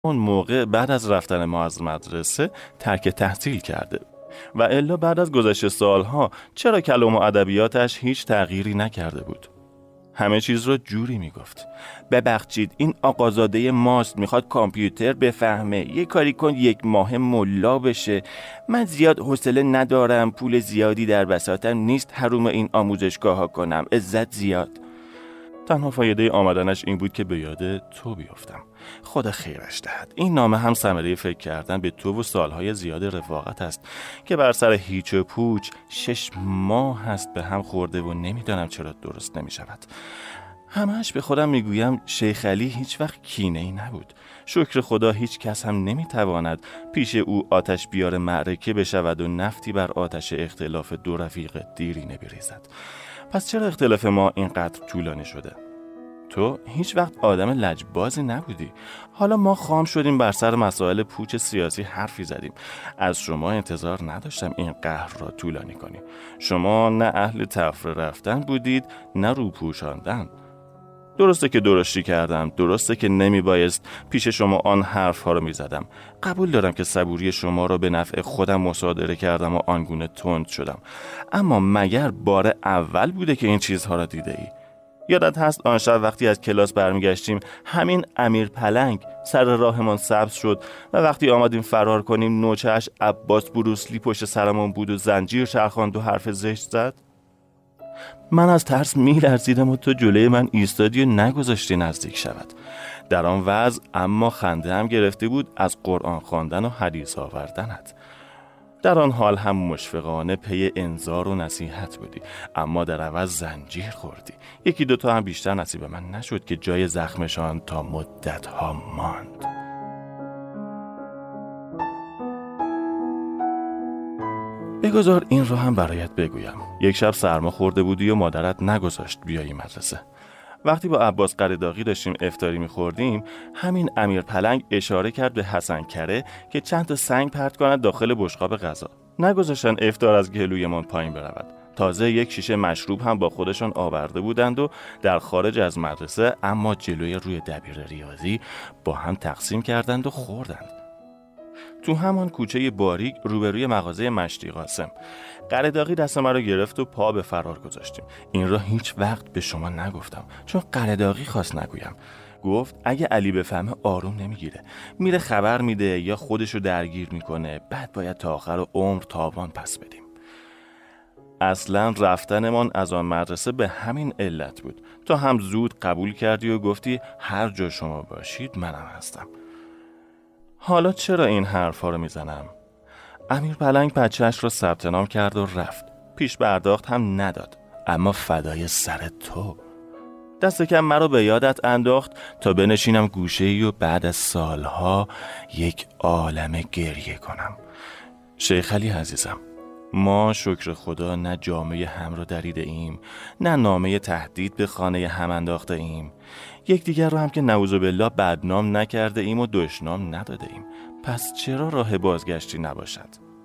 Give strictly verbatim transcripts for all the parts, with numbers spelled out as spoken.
اون موقع بعد از رفتن ما از مدرسه ترک تحصیل کرده و الا بعد از گذشت سالها چرا کلام و ادبیاتش هیچ تغییری نکرده بود. همه چیز رو جوری میگفت: ببخشید این آقازاده ماست، میخواد کامپیوتر بفهمه، یه کاری کن یک ماه ملا بشه، من زیاد حوصله ندارم، پول زیادی در بساطم نیست حروم این آموزشگاه ها کنم، عزت زیاد. تنها فایده آمدنش این بود که به یاد تو بیفتم. خدا خیرش دهد. این نامه هم ثمره فکر کردن به تو و سالهای زیاد رفاقت است که بر سر هیچ و پوچ شش ماه هست به هم خورده و نمیدانم چرا درست نمی شود. همش به خودم میگویم شیخ علی هیچ وقت کینه‌ای نبود. شکر خدا هیچ کس هم نمیتواند پیش او آتش بیار معرکه بشود و نفتی بر آتش اختلاف دو رفیق دیرینه بریزد. پس چرا اختلاف ما اینقدر طولانی شده؟ تو هیچ وقت آدم لجبازی نبودی. حالا ما خام شدیم بر سر مسائل پوچ سیاسی حرفی زدیم. از شما انتظار نداشتم این قهر را طولانی کنی. شما نه اهل تفره رفتن بودید نه رو پوشاندن. درسته که درشتی کردم، درسته که نمی بایست پیش شما آن حرف ها رو می زدم. قبول دارم که صبوری شما را به نفع خودم مصادره کردم و آنگونه تند شدم. اما مگر بار اول بوده که این چیزها را دیده ای؟ یادت هست آن شب وقتی از کلاس برمیگشتیم همین امیر پلنگ سر راهمان سبز شد و وقتی آمدیم فرار کنیم نوچه‌اش عباس بروسلی پشت سرمون بود و زنجیر چرخاند و حرف زشت زد؟ من از ترس می‌لرزیدم و تو جلوی من ایستادی و نگذاشتی نزدیک شود. در آن وضع اما خنده هم گرفته بود از قرآن خواندن و حدیث آوردنت. در آن حال هم مشفقانه پی انذار و نصیحت بودی، اما در عوض زنجیر خوردی. یکی دوتا هم بیشتر نصیب من نشد که جای زخمشان تا مدت ها ماند. بگذار این رو هم برایت بگویم. یک شب سرما خورده بودی و مادرت نگذاشت بیایی مدرسه. وقتی با عباس قرداغی داشتیم افطاری می‌خوردیم، همین امیر پلنگ اشاره کرد به حسن کره که چند تا سنگ پرت کند داخل بشقاب غذا. نگذاشتن افطار از گلویمان پایین برود. تازه یک شیشه مشروب هم با خودشان آورده بودند و در خارج از مدرسه اما جلوی روی دبیر ریاضی با هم تقسیم کردند و خوردند. تو همان کوچه باریک روبروی مغازه مشتی قاسم قرداغی دست من رو گرفت و پا به فرار گذاشتیم. این را هیچ وقت به شما نگفتم چون قرداغی خواست نگویم. گفت اگه علی بفهمه آروم نمیگیره، میره خبر میده یا خودشو درگیر میکنه، بعد باید تا آخر عمر تاوان پس بدیم. اصلا رفتنمان از آن مدرسه به همین علت بود. تو هم زود قبول کردی و گفتی هر جا شما باشید منم هستم. حالا چرا این حرفا رو میزنم؟ امیر پلنگ بچه‌اش رو ثبت نام کرد و رفت. پیش پرداخت هم نداد، اما فدای سر تو. دست کم مرا به یادت انداخت تا بنشینم گوشه‌ای و بعد از سالها یک عالمه گریه کنم. شیخ علی عزیزم، ما شکر خدا نه جامعه هم رو دریده ایم، نه نامه تهدید به خانه هم انداخته ایم. یکدیگر رو هم که نعوذ بالله بدنام نکرده ایم و دشنام نداده ایم. پس چرا راه بازگشتی نباشد؟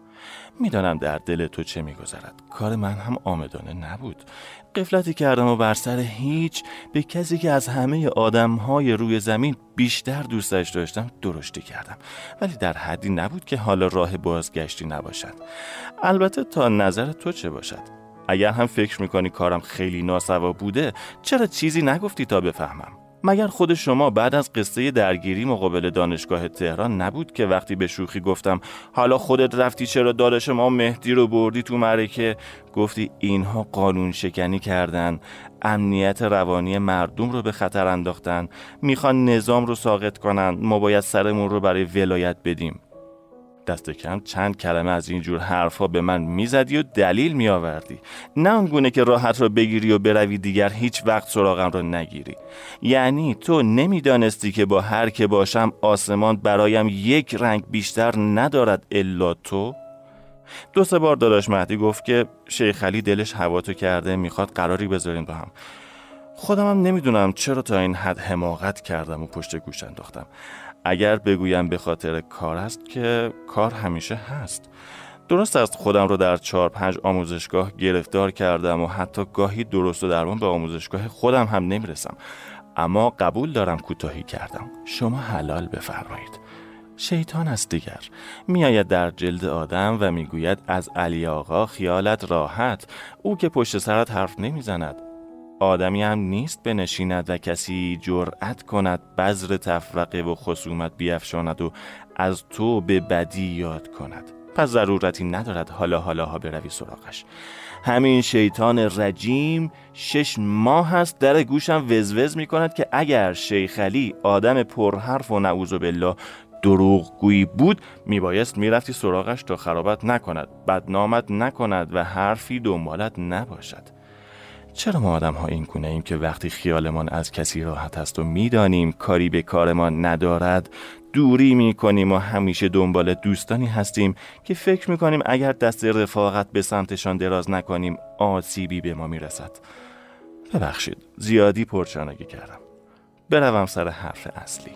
میدانم در دل تو چه میگذرد. کار من هم آمدانه نبود. غفلتی کردم و بر سر هیچ به کسی که از همه آدمهای روی زمین بیشتر دوستش داشتم درشتی کردم، ولی در حدی نبود که حالا راه بازگشتی نباشد. البته تا نظر تو چه باشد. اگر هم فکر میکنی کارم خیلی ناسوا بوده، چرا چیزی نگفتی تا بفهمم؟ مگر خود شما بعد از قصه درگیری مقابل دانشگاه تهران نبود که وقتی به شوخی گفتم حالا خودت رفتی چرا داداش ما مهدی رو بردی تو معرکه، گفتی اینها قانون شکنی کردن، امنیت روانی مردم رو به خطر انداختن، میخوان نظام رو ساقط کنن، ما باید سرمون رو برای ولایت بدیم. دست کم چند کلمه از اینجور حرفا به من میزدی و دلیل میآوردی، نه اونگونه که راحت رو بگیری و بروی دیگر هیچ وقت سراغم رو نگیری. یعنی تو نمیدانستی که با هر که باشم آسمان برایم یک رنگ بیشتر ندارد الا تو؟ دو سه بار داداش مهدی گفت که شیخ علی دلش هواتو کرده، میخواد قراری بذارین با هم. خودم هم نمیدونم چرا تا این حد حماقت کردم و پشت گوش انداختم. اگر بگویم به خاطر کار است که کار همیشه هست. درست است خودم رو در چهار پنج آموزشگاه گرفتار کردم و حتی گاهی درست و درمان به آموزشگاه خودم هم نمیرسم، اما قبول دارم کوتاهی کردم. شما حلال بفرمایید. شیطان است دیگر. میآید در جلد آدم و میگوید از علی آقا خیالت راحت، او که پشت سرت حرف نمیزند. آدمی هم نیست بنشیند و کسی جرأت کند بذر تفرقه و خصومت بیفشاند و از تو به بدی یاد کند. پس ضرورتی ندارد حالا حالا ها بروی سراغش. همین شیطان رجیم شش ماه هست در گوشم وزوز می کند که اگر شیخ علی آدم پرحرف و نعوذ بالله دروغگویی بود میبایست میرفتی سراغش تا خرابت نکند، بدنامت نکند و حرفی دنبالت نباشد. چرا ما آدم ها این گونه ایم که وقتی خیالمان از کسی راحت است و میدانیم کاری به کارمان ندارد دوری میکنیم و همیشه دنبال دوستانی هستیم که فکر میکنیم اگر دست رفاقت به سمتشان دراز نکنیم آسیبی به ما میرسد؟ ببخشید زیادی پرچانگی کردم. بروم سر حرف اصلی.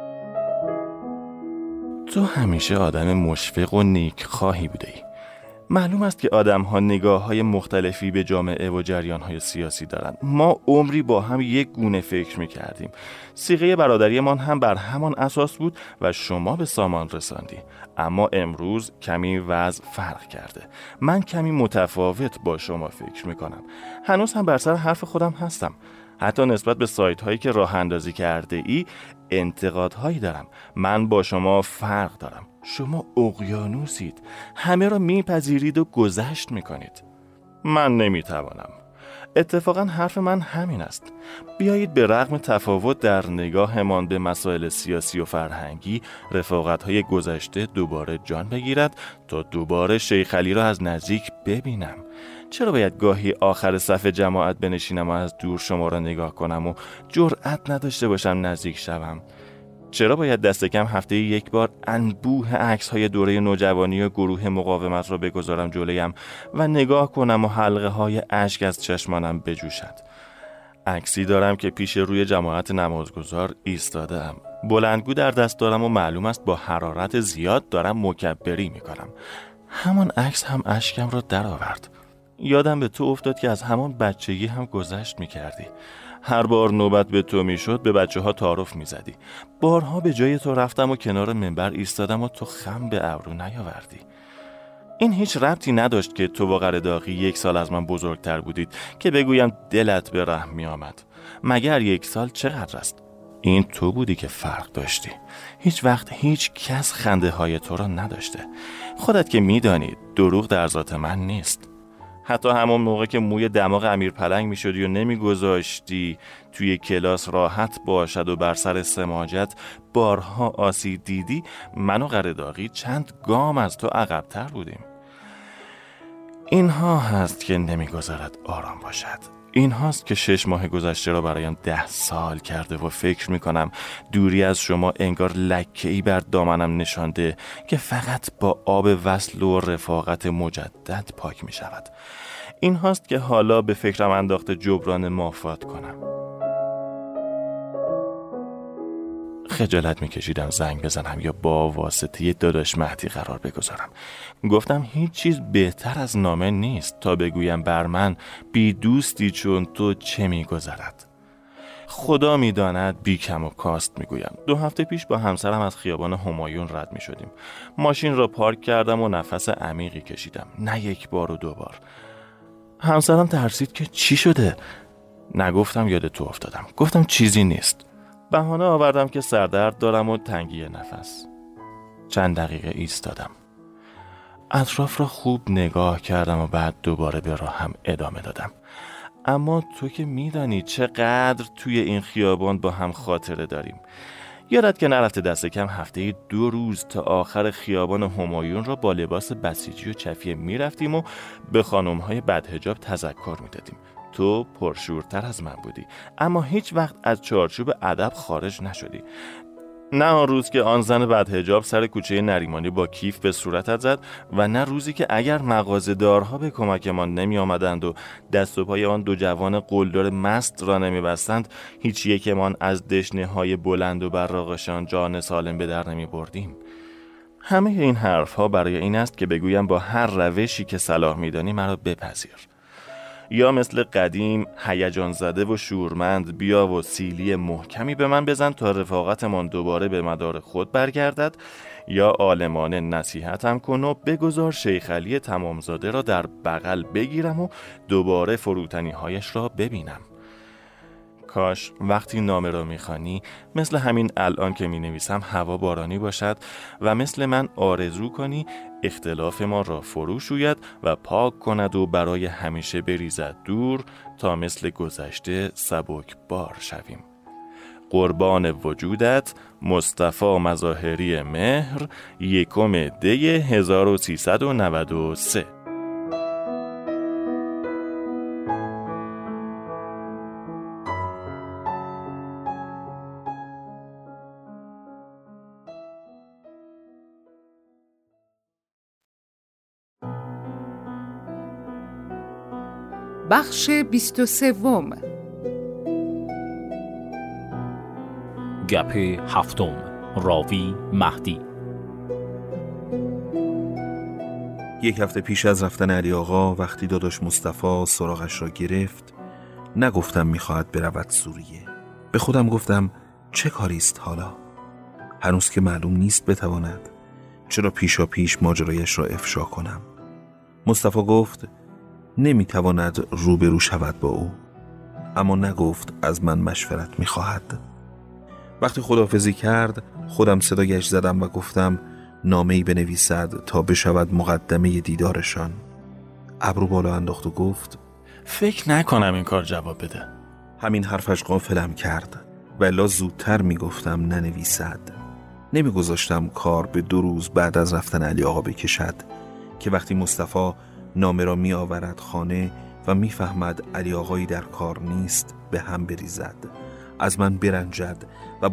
تو همیشه آدم مشفق و نیک خواهی بوده ای. معلوم است که آدم ها نگاه های مختلفی به جامعه و جریان های سیاسی دارند. ما عمری با هم یک گونه فکر می کردیم. صیغه برادری من هم بر همان اساس بود و شما به سامان رساندی. اما امروز کمی وضع فرق کرده. من کمی متفاوت با شما فکر می کنم. هنوز هم بر سر حرف خودم هستم. حتی نسبت به سایت هایی که راه اندازی کرده ای انتقادهایی دارم. من با شما فرق دارم. شما اقیانوسید، همه را میپذیرید و گذشت میکنید. من نمیتوانم. اتفاقا حرف من همین است. بیایید به رغم تفاوت در نگاهمان به مسائل سیاسی و فرهنگی رفاقت‌های گذشته دوباره جان بگیرد تا دوباره شیخ علی را از نزدیک ببینم. چرا باید گاهی آخر صف جماعت بنشینم و از دور شما را نگاه کنم و جرأت نداشته باشم نزدیک شوم؟ چرا باید دست کم هفته یک بار انبوه عکس‌های دوره نوجوانی و گروه مقاومت را بگذارم جلویم و نگاه کنم و حلقه های اشک از چشمانم بجوشد؟ عکسی دارم که پیش روی جماعت نمازگزار ایستاده‌ام. بلندگو در دست دارم و معلوم است با حرارت زیاد دارم مکبری میکنم. همان عکس هم اشکم را درآورد. یادم به تو افتاد که از همان بچگی هم گذشت میکردی. هر بار نوبت به تو میشد به بچه ها تعارف میزدی. بارها به جای تو رفتم و کنار منبر ایستادم و تو خم به ابرو نیاوردی. این هیچ ربطی نداشت که تو و قرداغی یک سال از من بزرگتر بودید که بگویم دلت به رحم می آمد. مگر یک سال چقدر است؟ این تو بودی که فرق داشتی. هیچ وقت هیچ کس خنده های تو را نداشته. خودت که میدانی دروغ در ذات من نیست. حتی همون موقع که موی دماغ امیر پلنگ می شدی و نمی گذاشتی توی کلاس راحت باشد و بر سر سماجت بارها آسی دیدی، من و قرداغی چند گام از تو عقب‌تر بودیم. اینها هست که نمی گذارد آرام باشد. این هاست که شش ماه گذشته را برایم ده سال کرده و فکر می کنم دوری از شما انگار لکه‌ای بر دامنم نشانده که فقط با آب وصل و رفاقت مجدد پاک می شود. این هاست که حالا به فکرم انداخته جبران مافات کنم. خجالت می کشیدم زنگ بزنم یا با واسطه داداش مهدی قرار بگذارم. گفتم هیچ چیز بهتر از نامه نیست تا بگویم بر من بی دوستی چون تو چه می گذرد. خدا می داند بی کم و کاست می گویم. دو هفته پیش با همسرم از خیابان همایون رد می شدیم. ماشین را پارک کردم و نفس عمیقی کشیدم. نه یک بار و دو بار. همسرم ترسید که چی شده؟ نگفتم یاد تو افتادم. گفتم چیزی نیست. بهانه آوردم که سردرد دارم و تنگی نفس. چند دقیقه ایستادم. اطراف را خوب نگاه کردم و بعد دوباره به راهم ادامه دادم. اما تو که میدانی چقدر توی این خیابان با هم خاطره داریم. یادت که نرفته دست کم هفته دو روز تا آخر خیابان همایون را با لباس بسیجی و چفیه میرفتیم و به خانم‌های بدحجاب تذکر میدادیم. تو پرشورتر از من بودی اما هیچ وقت از چارچوب ادب خارج نشدی. نه آن روز که آن زن بدحجاب سر کوچه نریمانی با کیف به صورتت زد و نه روزی که اگر مغازه‌دارها به کمکمان نمی آمدند و دست و پای آن دو جوان قلدر مست را نمی بستند هیچ یکمان از دشنه‌های بلند و براقشان جان سالم به در نمی بردیم. همه این حرفها برای این است که بگویم با هر روشی که صلاح می دانی مرا بپذیر. یا مثل قدیم هیجان زده و شورمند بیا و سیلی محکمی به من بزن تا رفاقتمان دوباره به مدار خود برگردد، یا عالمانه نصیحتم کن و بگذار شیخ علی تمامزاده را در بغل بگیرم و دوباره فروتنی هایش را ببینم. کاش وقتی نامه را میخوانی مثل همین الان که مینویسم هوا بارانی باشد و مثل من آرزو کنی اختلاف ما را فرو شوید و پاک کند و برای همیشه بریزد دور تا مثل گذشته سبک بار شویم. قربان وجودت، مصطفی مظاهری مهر، یکم دی هزار و سیصد و نود و سه. بخش بیست و سوم. گپ هفتم. راوی مهدی. یک هفته پیش از رفتن علی آقا وقتی داداش مصطفی سراغش را گرفت، نگفتم میخواهد برود سوریه. به خودم گفتم چه کاریست حالا؟ هنوز که معلوم نیست بتواند. چرا پیشا پیش ماجرایش را افشا کنم؟ مصطفی گفت نمیتواند روبرو شود با او، اما نگفت از من مشورت میخواهد. وقتی خداحافظی کرد خودم صدایش زدم و گفتم نامه‌ای بنویسد تا بشود مقدمه دیدارشان. ابرو بالا انداخت و گفت فکر نکنم این کار جواب بده. همین حرفش غافلم کرد، ولی زودتر میگفتم ننویسد. نمیگذاشتم کار به دو روز بعد از رفتن علی آقا بکشد که وقتی مصطفی نامه را می آورد خانه و می فهمد علی آقایی در کار نیست به هم بریزد، از من برنجد و